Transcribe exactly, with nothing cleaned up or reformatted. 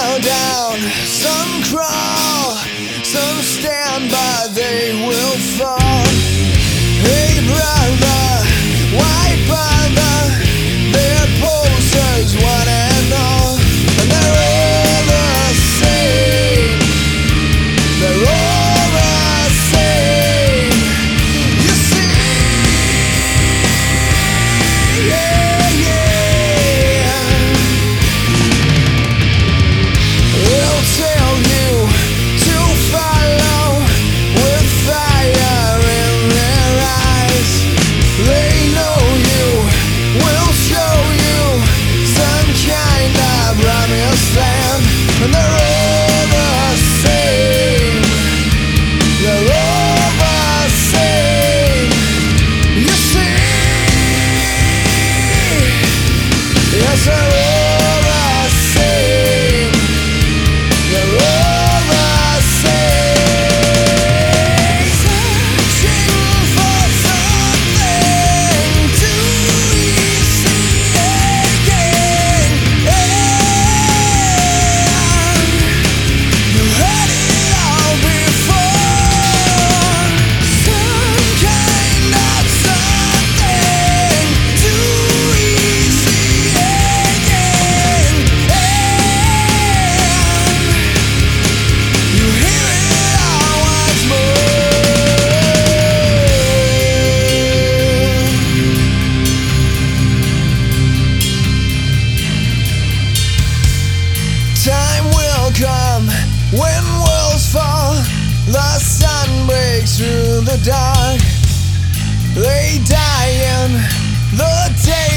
bow down, some crawl, some stand, but they will fall. Hey brother, white brother, their poses one and all, and they're all the same. They're all the same. You see, yeah, yeah. They'll tell you to follow with fire in their eyes. They know you will show you some kind of promised land, and they're all the same. They're all the same. You see, yes, they're all the same. They're all the same. Searching for something to easy again. You had it all before. Some kind of something to easy again. You hear it all once more. Time will come when worlds fall, the sun breaks through the dark. They die in the day